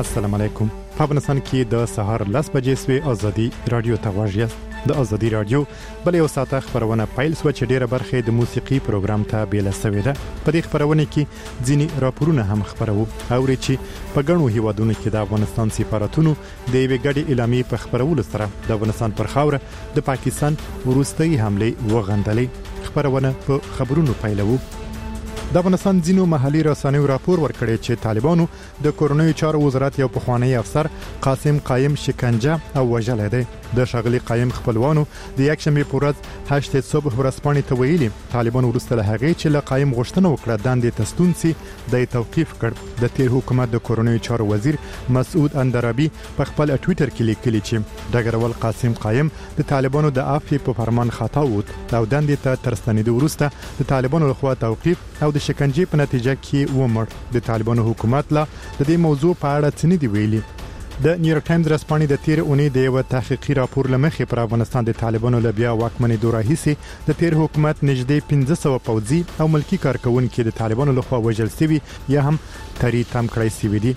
السلام علیکم. په افغانستان کې د سهار 10 بجې سوي ازادي رادیو ته واژیاست. د ازادي رادیو بل یو ساعته خبرونه پیل سو چې ډیره برخه د موسیقي پروګرام ته بیل سوي ده. په دې خبرونه کې ځینی راپورونه هم خبرو او چې په ګڼو هیوادونو کې د افغانستان سفارتونو د یوې ګډې اعلامیې په خبرولو سره د افغانستان پر خاوره د پاکستان وروستۍ حمله وغندلې. خبرونه په خبرونو پیلوو. د افغانستان ځینو محلي رسنیو راپور ورکړی چې طالبانو د کورنیو چارو وزارت یو پخوانی افسر قاسم قایم شکنجه او وژل دی. د شغلي قایم خپلوانو د یکشنبه په ورځ 8 صبح ورځپاڼې ته ویلي طالبان وروسته له هغې چې له قایم غوښتنه وکړه دندې تستونسي د توقيف کړ. د تیر حکومت د کورنیو چارو وزیر مسعود اندرابي په خپل ټوئیټر کې لیکلي چې ډګرول قاسم قایم د طالبانو د عفو په فرمان خطا ووت او دندې ته ترستنېدو وروسته د طالبانو لخوا توقيف او د شکنجې په نتیجه کې ومړ. د طالبانو حکومت لا د دې موضوع په اړه څه نه دی ویلي. د نیویورک ټایمز رسپانې د تیر اونۍ د یو تحقیقي راپور لمخې پر افغانستان د طالبانو لبیا واکمنۍ دوره هیڅ د تیر حکومت نږدې 1500 پوځي او ملکی کارکونکو د طالبانو لخوا وژل شوي یا هم تری تم کړی شوي دي.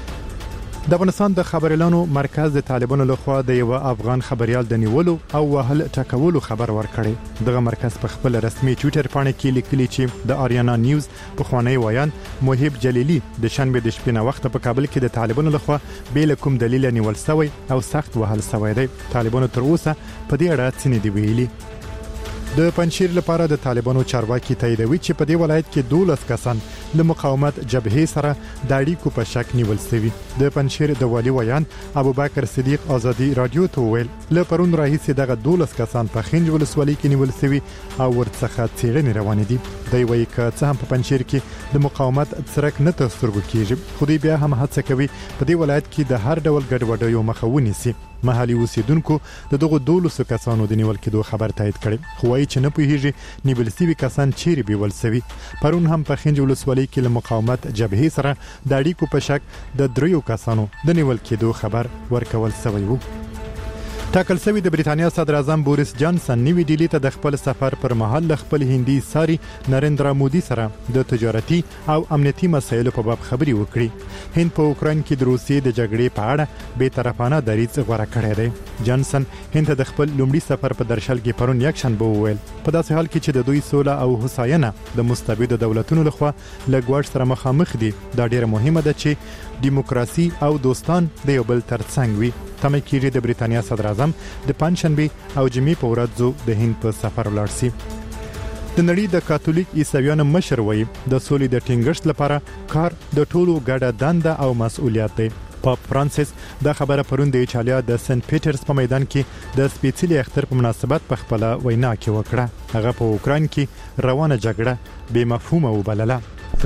د افغانستان د خبريالانو مرکز د طالبانو لخوا د یو افغان خبريال د نیولو او وهل ټکولو خبر ورکړي. دغه مرکز په خپل رسمي ټوئیټر باندې کې لیکلي چې د آریانا نیوز په خوانی وایان محب جلیلی د شنبه د شپې نه وخت په کابل کې د طالبانو لخوا بیل کوم دلیل نیول شوی او سخت وهل شوی دی. طالبانو تر اوسه په دې اړه څه نه دی ویلي. د پنځیر لپاره د طالبانو چارواکي تاییدوي چې په دې ولایت کې 12 کسان له مقاومت جبهې سره د اړیکو په شک نیول شوی. د پنځیر د والی ویان ابوبکر صدیق ازادي رادیو ته ویل له پرون راهیسې دغه 12 کسان په خنج ولسوالۍ کې نیول شوی او ورڅخه څېړنې روانې دي. دوی وایي چې څه هم په پنځیر کې د مقاومت څرک نه تسترګو کیږي خو دوی بیا هم هڅه کوي په دې ولایت کې د هر ډول ګډوډیو مخه ونیسي. محلي اوسیدونکو د دغه 12 کسانو د نیول کېدو خبر تایید کړي خو وايي چې نه پوهیږي نیول شوي کسان چیرې بیول شوي. پرون هم په خنج ولسوالۍ کې له مقاومت جبهې سره د اړیکو په شک د 3 کسانو د نیول کېدو خبر ورکول شوی وو. ټاکل شوی د بریټانیا صدر اعظم بوریس جانسن نیوی ډیلی ته د خپل سفر پر مهال خپل هندي ساري نریندرا مودي سره د تجارتي او امنیتي مسایلو په باب خبري وکړي. هند په اوکراین کې د روسیې د جګړې په اړه به طرفانه دریځ غوړه کړی دی. جانسن هند ته د خپل لومړي سفر په درشل کې پرون یکشنبه وویل په داسې حال کې چې د دوی سوله او هوساینه د مستبد دولتونو لخوا لګوړ سره مخامخ دي دا ډیره مهمه ده چې دیموکراسي او دوستان د یو بل ترڅنګ وي. تمه کېږي د بریټانیا صدر اعظم د پنځشنبه او جمعې په ورځ د هند په سفر ولاړ شي. د نړۍ د کاتولیک عیسویانو مشر وایي د سولې د ټینګښت لپاره کار د ټولو ګډه دنده او مسؤلیت دی. پاپ فرانسیس دا خبره پرون د ایټالیا د سنت پیټرز په میدان کې د سپیڅلي اختر په مناسبت په خپل وینا کې وکړه. هغه په اوکراین کې روانه جګړه بې مفهومه وبلله.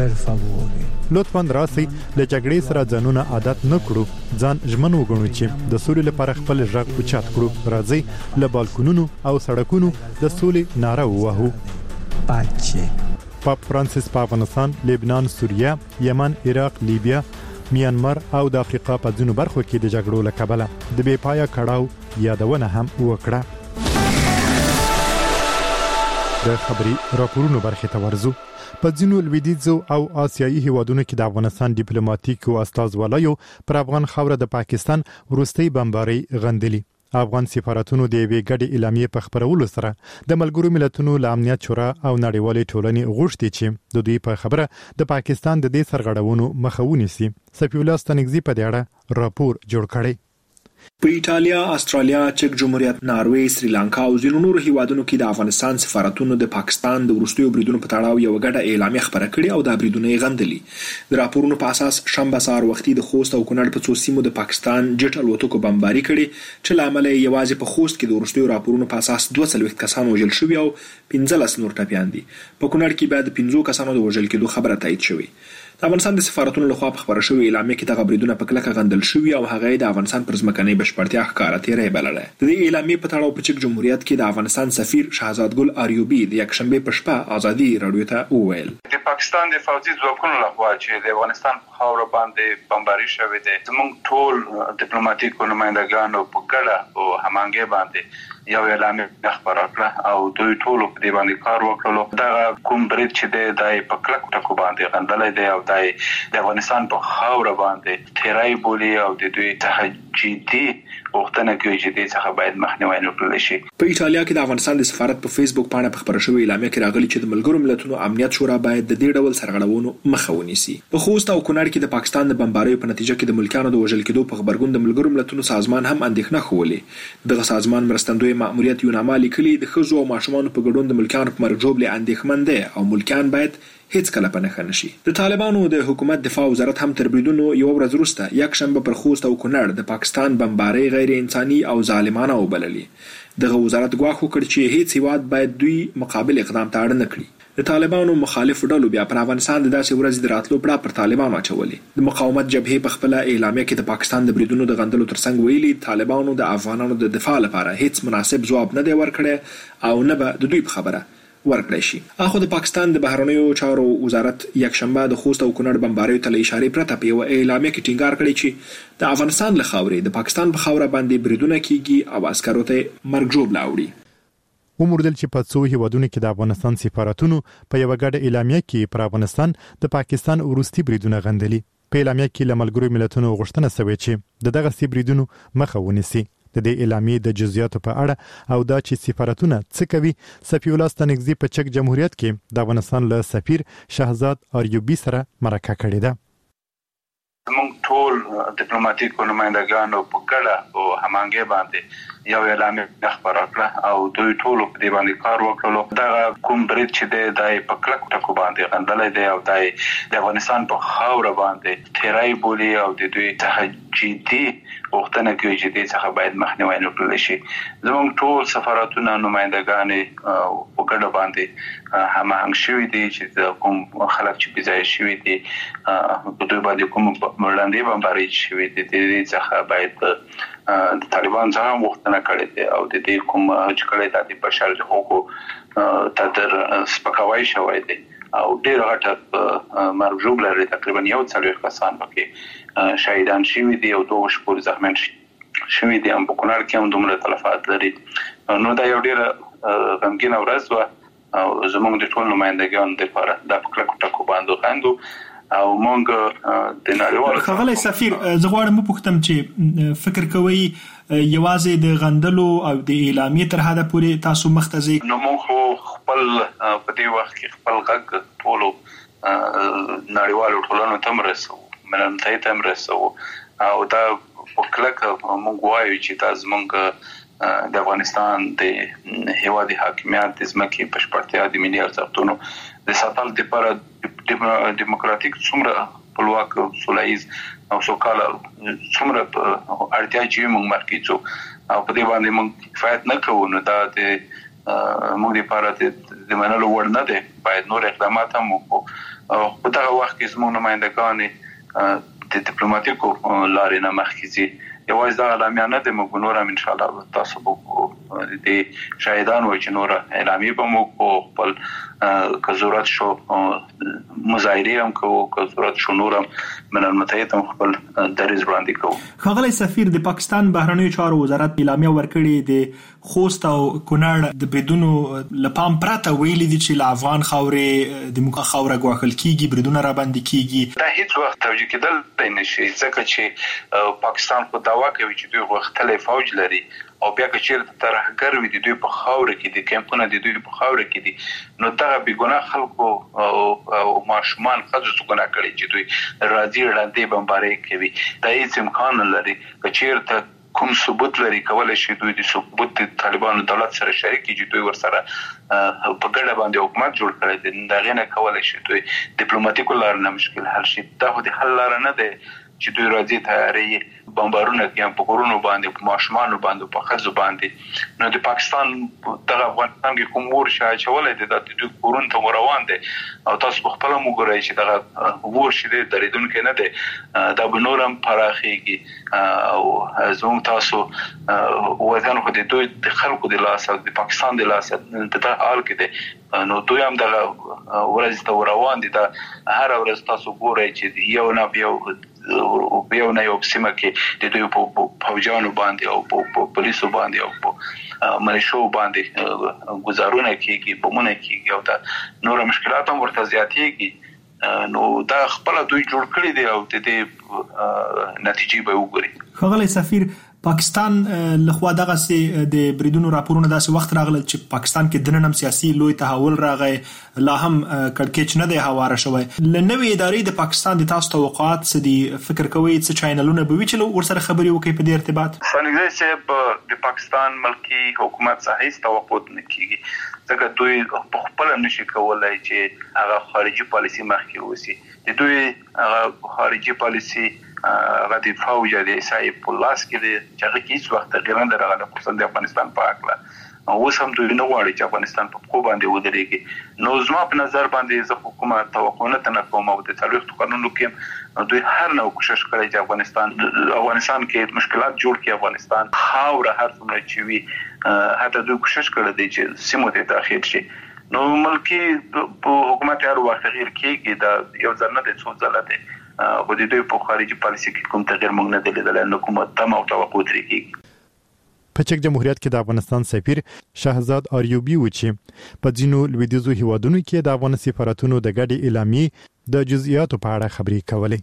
لطفاً راسي له جګړې سره ځانونه عادت نه کړو ځان ژمن وګڼو چې د سولې لپاره خپل ژغ اوچت کړو. راځي له بالکونونو او سړکونو د سولې ناره ووهو. پاپ فرانسیس په افغانستان، لبنان، سوریه، یمن، عراق، لیبیا، میانمار او د افریقا په ځینو برخو کې د جګړو له کبله د بې پایه کړاو یادونه هم وکړه. د خبري راپورونو برخه ته ورزو. په ځینو لویدیځو او آسیایي هیوادونو کې د افغانستان ډیپلوماټیکو استازوالایو پر افغان خاوره د پاکستان وروستۍ بمباري غندلي. افغان سفارتونو د یوې ګډې اعلامیې په خبرولو سره د ملګرو ملتونو له امنیت شورا او نړیوالې ټولنې غوښتي چې د دوی په خبره د پاکستان د دې سرغړونو مخه ونیسي. صفی الله ستنګزی په دې اړه راپور جوړ کړی. په ایټالیا، استرالیا، چک جمهوریت، ناروې، سریلانکا او ځینو نورو هیوادونو کې د افغانستان سفارتونو د پاکستان د وروستیو بریدونو په تړاو یو غټه اعلامیه خبره کړې او دا بریدونه یې غندلي. د راپورونو په اساس شنبه سهار وختي د خوست او کونړ په څو سیمو د پاکستان جټ الوتکو بمباري کړې چې لامل یې یوازې په خوست کې د وروستیو راپورونو په اساس 42 کسان وژل شوي او 15 نور ټپیان دي. په کونړ کې بعد 15 کسانو د وژل کېدو خبره تایید شوې. د افغانستان د سفارتونو لخوا په خبره شوې اعلامیه کې دغه بریدونه په کلکه غندل شوي او هغه د افغانستان پر ځمکنۍ بشپړتیا ښکاره تیری بلله. د دې اعلامیې په تړاو په چک جمهوریت کې د افغانستان سفیر شهزاد ګل آریوبي د یکشنبه په شپه ازادي رادیو ته وویل د پاکستان د فوجي ځواکونو لخوا چې د افغانستان په خاوره باندې بمباري شوې ده زموږ ټول ډیپلوماټیک نمائندګانو په ګډه او هماهنګۍ باندې یو اعلامیه خبره کړه او دوی ټول په دې باندې کار وکړلو. دا کوم برید چې د په کلک ټکو باندې غندلې ده او دای د افغانستان په خاور باندې تیرای بولی او د دوی تهجیدي وختونه کې چې د څخه باید مخنیوي وکړل شي. په ایتالیا کې د افغانستان د سفارت په فیسبوک باندې په خبره شوې اعلامیه کې راغلي چې د ملګرو ملتونو امنیت شورا باید د دې ډول سرغړونو مخه ونیسي. په خوست او کونړ کې د پاکستان د بمباریو په نتیجه کې د ملکانو د وژل کېدو په خبرګون د ملګرو ملتونو سازمان هم اندېښنه خوله. دغه سازمان مرستندوی مأموریت یوناما لیکلي د ښځو او ماشومانو په ګډون د ملکانو په مرګ ژوبلې اندېښمن دي او ملکان باید هیڅ کله په نښه نشي. د طالبانو د حکومت دفاع وزارت هم تر بریدونو یو ورځ وروسته یک شنبه پر خوست او کونړ د پاکستان بمباری غیر انساني او ظالمانه وبللې. دغه وزارت ګواښ وکړ چې هیڅ هیواد باید دوی مقابل اقدام ته اړ نه کړي. د طالبانو مخالف ډلو بیا پر افغانستان د داسې ورځې د راتلو پړه پر طالبانو اچولې. د مقاومت جبهې په خپل اعلامیه کې د پاکستان د بریدونو د غندلو ترڅنګ ویلي طالبانو د افغانانو د دفاع لپاره هیڅ مناسب ځواب نه دی ورکړی او نه به د دوی په خبره ورکړی شي. اخو د پاکستان د بهرنیو چارو وزارت یک شنبه د خوست او کونړ بمباریو ته اشاره پرته په یو اعلامیه کې ټینګار کړی چې د افغانستان له خاورې د پاکستان په خاوره باندې بریدونه کیږي او عسکرو ته مرګ ژوبله اوړي. وموردل چې په څو هیوادونو کې د افغانستان سفارتونو په یو غږ اعلامیه کې پر افغانستان د پاکستان ورستي بریدونه غندلي. په اعلامیه کې له ملګرو ملتونو غوښتنه شوې چې دغه بریدونو مخه ونیسي. د دې اعلامیې د جزئیاتو په اړه او دا چې سفارتونه څه کوي صفی الله ستانکزی په چک جمهوریت کې د افغانستان له سفیر شهزاد اریوبی سره مرکه کړې ده. موږ ټول ډیپلوماټیک نمائندګانو په ګډه او همغږي باندې یو اعلامیه خبره کړه او دوی ټول په دې باندې کار وکړلو. دا کوم برید چې د په کلک ټکو باندې غندلې دی او د افغانستان په خاور باندې تیرای بولی او د دوی تهجیدي وختونه کې چې د څخه باید مخنیوي وکړل شي. زموږ ټول سفارتونه نمائندګان په ګډه باندې هماهنګ شوي دي چې کوم خلک چې بيځای شوي دي په دوی باندې کوم وړاندې بمباري شوي دي د دې څخه باید د طالبان څخه وختونه کړي دي او د دې کوم چې کړي د بشر حقوقو تدر سپکاوی شوی دی او ډېر غټ مرګ ژوبله لري. تقریبا 140 کسان پکې شهیدان شوي دي او 2 شپور زخمیان شوي دي. هم په کونړ کې هم دومره تلفات لري. نو دا یو ډېر غمګینه ورځ وه او زموږ د ټول نمائندګانو لپاره دا په کلکو ټکو باندې غندو او موږ د نړیوالو خغلی سفیر زه غواړم وپوښتم چې فکر کوئ یوازې د غندلو او د اعلامیې تر حده پورې تاسو مختزي؟ نو موږ خپل په دې وخت کې خپل غږ ټولو نړیوالو ټولنو ته مرسو مننه ته مرسو او دا په کلک موږ وایو چې تاسو موږ د افغانستان د هیواد حاکمیت د ځمکې په شپړتیا د ملي ارزښتونو د ساتل لپاره دیموکراتیک څومره خپلواک سولهییز او سوکاله څومره اړتیا چې موږ مرکزو او په دې باندې موږ کفایت نه کوو. نو دا د موږ لپاره د منلو وړ نه دی. باید نور اقدامات هم وکړو او په دغه وخت کې زموږ نمائندګان د ډیپلوماټیکو لارې نه مخکې ځي. یوازې دا اعلامیه نه دی. موږ نور هم ان شاء الله تاسو به د شاهدان وو چې نور اعلامیه به موږ خپل که ضرورت شو مظاهره هم کوو که ضرورت شو نور هم من المتحد هم خپل دریځ وړاندې کوو. ښاغلی سفیر د پاکستان بهرنیو چارو وزارت اعلامیه ورکړې د خوست او کونړ د بریدونو لپام پرته ویلي دي چې له افغان خاورې د موږ خاوره ګواښل کیږي بریدونه را باندې کیږي. دا هیڅ وخت توجیه کېدل نه شي ځکه چې پاکستان خو دعوا کوي چې دوی غوښتلې فوج لري او بیا که چیرته ترهګر وي د دوی په خاوره کې دي کیمپونه د دوی په خاوره کې دي نو دغه بېګناه خلکو او ماشومان ښځو څه ګناه کړي چې دوی راځي ړندې بمبارۍ کوي. دا هیڅ امکان نه لري. که چیرته کوم ثبوت لري کولای شي دوی د ثبوت د طالبانو دولت سره شریک چې دوی ورسره په ګډه باندې حکومت جوړ کړی دی. دا غینه کولای شي دوی ډیپلوماټیکو لارو نه مشکل حل شي. دا خو د حل لاره نه دی چې دوی راځي تیاري بمبارونه کوي په کورونو باندې په ماشومانو باندې په ښځو باندې. نو د پاکستان دغه افغانستان کې کوم ور شای چولې د دوی کورونو ته روان دي او تاسو په خپل وګورئ چې دغه ور شي د درېدونکو نه دی. دا به نورم پراخيږي او زموږ تاسو وطن خو د دوی د خلکو د لاس د پاکستان د لاس په دغه حال کې دي. نو دوی هم دغه ورځ ته روان دي. دا هر ورځ تاسو ګورئ چې یو نه یو سیمه کې د دوی په فوجانو باندې او په پولیسو باندې او په ملیشو باندې گزارونه کیږي بمونه کیږي او دا نور مشکلات هم ورته زیاتېږي. نو دا خپل دوی جوړ کړی دی او د دې نتیجې به وګوري. ښاغلی سفیر، پاکستان لخوا دغه سي د بریدونو راپورونه داسې وخت راغلل چې پاکستان کې دننه سیاسي لوی تحول راغی، لا هم کړکېچ نه دی هواره شوی. لنوې ادارې د پاکستان د تاسو توقعات څه دي؟ فکر کوئ څه چینلونه به وي چې ورسره خبرې وکړي په دې ارتباط؟ څنګه چې د پاکستان ملکی حکومت صحیح توقع نه کیږي، ځکه دوی په خپل نشي کولای چې هغه خارجي پالیسي مخکې وسی. د دوی هغه خارجي پالیسي هغه د فوج د صاحب پولاس کې د چې هیڅ وخت تغیر نه راغلی خصوصا د افغانستان په اړه. اوس هم دوی نه غواړي چې افغانستان په خو باندې ودرېږي. نو زما په نظر باندې زه حکومت توقع نه کوم او د څلوېښتو کلونو کې دوی هر نوع کوشش کړی چې افغانستان کې مشکلات جوړ کړي. افغانستان خاوره هر څومره چې وي حتی دوی کوشش کړی دی چې سیمو ته داخل شي. نو ملکی حکومت هر وخت تغیر کیږي، دا یو ځل نه دی څو ځله دی، خو د دوی په خارجي پالیسي کې کوم تغیر موږ نه دی لیدلی. نو حکومت تم او توقع ترې کیږي. په چک جمهوریت کې د افغانستان سفیر شهزاد آریوبي و چې په ځینو لویدیځو هیوادونو کې د افغان سفارتونو د ګډې اعلامیې د جزئیاتو په اړه خبرې کولې.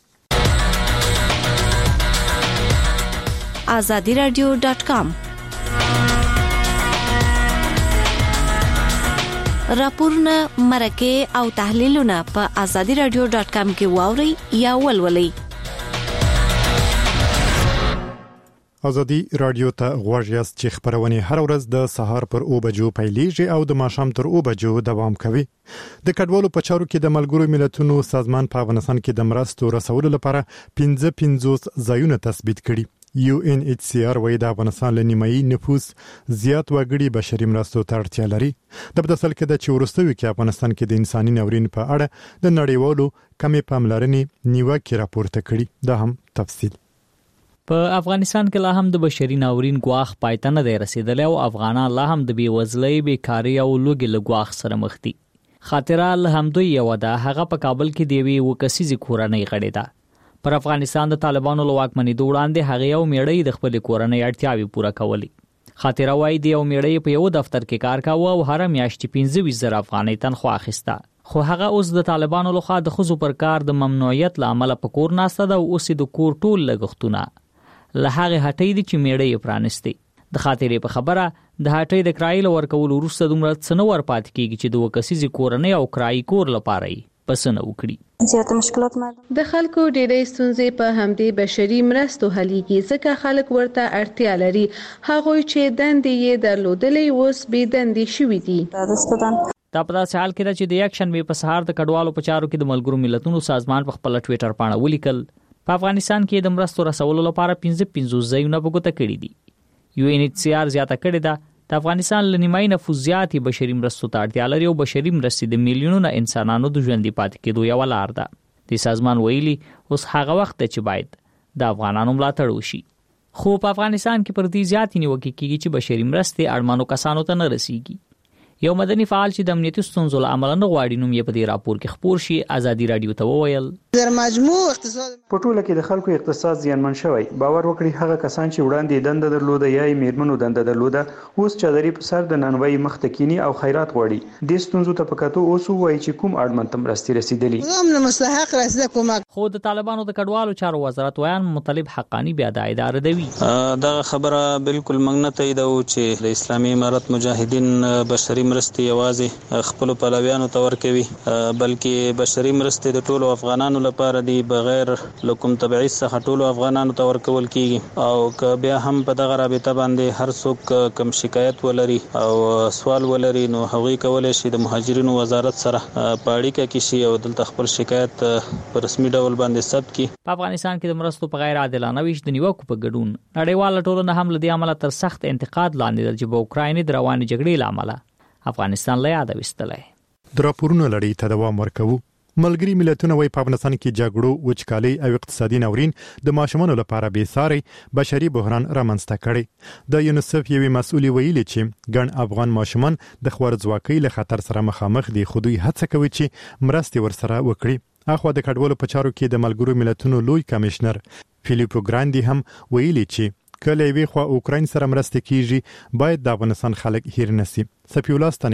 azadiradio.com راپورونه، مرکه او تحلیلونه په azadiradio.com کې واوري یا ولولئ. ازادي رادیو ته غوږ یاست چې خبرونه هر ورځ د سهار پر 9 بجو پیلېږي او د ماښام تر 9 بجو دوام کوي. د کډوالو په چارو کې د ملګرو ملتونو سازمان په افغانستان کې د مرستو رسولو لپاره 55 ځایونه تثبیت کړي. UNHCR وایي د افغانستان له نیمایي نفوس زیات وګړي بشري مرستو ته اړتیا لري. د بدسل کې د چورستوي کې افغانستان کې د انساني ناورین په اړه د نړیوالو کمې پاملرنې نیوکه راپورته کړي. دا هم تفصیل. په افغانستان کې لا هم د بشري ناورین ګواښ پایته نه دی رسیدلی او افغانان لا هم د بیوزلۍ، بیکاري او لوږې له ګواښ سره مخ دي. خاطره له همدوی یو ده، هغه په کابل کې د یوې وکسیزې کورنۍ غړې ده. پر افغانستان د طالبانو له واکمنۍ وړاندې هغه یو میړی د خپل کورنۍ اړتیاوې پوره کولې. خاطره وايي د یو میړی په یو دفتر کې کار کاوه او هر میاشت 15,000 افغانۍ تنخواه اخیسته. خو هغه اوس د طالبانو لخوا د خزو پر کار د ممنوعیت لامل په کور ناسته ده او اوس د کور ټول لګښتونه له هغه هټۍ دي چې میړی پرانستی. د خاطرې په خبره د هټۍ د کرایې لور کول وروسته دومره څه نه ور پات کیږي چې د وکسیزې کورنۍ او کرایي کور لپاره یې پسنه وکړي. زیاته مشکلات د خلکو ډېرې ستونزې په همدې بشري مرستو حلېږي، ځکه خلک ورته اړتیا لري. هغوی چې دندې یې درلودلې اوس بې دندې شوي دي. دا په داسې حال کې ده چې د یک شنبې په سهار د کډوالو په چارو کې د ملګرو ملتونو سازمان په خپل ټویټر باندې ولیکل په افغانستان کې د مرستو رسولو لپاره 55 ځایونه په ګوته کړي دي. UNHCR زیاته کړې ده د افغانستان له نیمایي نفوس زیاتې بشري مرستو ته اړتیا لري او بشري مرستې د میلیونونو انسانانو د ژوندي پاتې کېدو یوه لار ده. د سازمان ویلي اوس هغه وخت دی چې باید د افغانانو ملاتړ وشي. خو په افغانستان کې پر دې زیاتې نیوکې کېږي چې بشري مرستې اړمنو کسانو ته نه رسیږي. یو مدني فعال چې د امنیتي ستونزو له امله نه غواړي نوم یې په دې راپور کې خپور شي ازادي رادیو ته وویل در مجموع اقتصاد په ټوله کې د خلکو اقتصاد زیانمن شوی. باور وکړي هغه کسان چې وړاندې دنده درلوده یا یې میرمنو دنده درلوده اوس چادرې په سر د نانوای مخ ته کینی او خیرات غواړي. د ستونزو ته په کتو اوس وایي چې کوم اړمن ته مرستې رسیدلې. هم مستحق رسیده کومک. خو د طالبانو د کډوالو چارو وزارت ویان مطلب حقانی بیا د اداره دوی دا خبره بالکل موږ نه تاییدو چې د اسلامي امارت مجاهدین بشري مرستې یوازې خپل پلویانو ته ورکوي، بلکې بشري مرستې د ټولو افغانانو لپاره دي بغیر لکم تبعیض څخه ټولو افغانانو ته ورکول کیږي. او که بیا هم په دغه رابطه باندې هر څوک کم شکایت ولري او سوال ولري نو هغوی کولی شي د مهاجرینو وزارت سره په اړیکه کې شي او دلته خپل شکایت په رسمي ډول باندې ثبت کړي. په افغانستان کې د مرستو په غیر عادلانه ویش د نیوکو په ګډون نړیواله ټولنه هم له دې امله تر سخت انتقاد لاندې ده چې په اوکراین د روانې جګړې له امله افغانستان له یاده وستلی. د راپورونو لړۍ ته دوام ورکوو. ملګري ملتونه وايي په افغانستان کې جګړو، وچکالۍ او اقتصادي ناورین د ماشومانو لپاره بېساري بشري بحران رامنځته کړي. د یونیسف یوې مسؤلې ویلي چې ګڼ افغان ماشومان د خوارځواکۍ له خطر سره مخامخ دي، خو دوی هڅه کوي چې مرستې ورسره وکړي. اخوا د کډوالو په چارو کې د ملګرو ملتونو لوی کمشنر فیلیپو ګراندي هم ویلي چې کله یوې خوا اوکراین سره مرسته کیږي باید د افغانستان خلک هیر نشي. سفیولا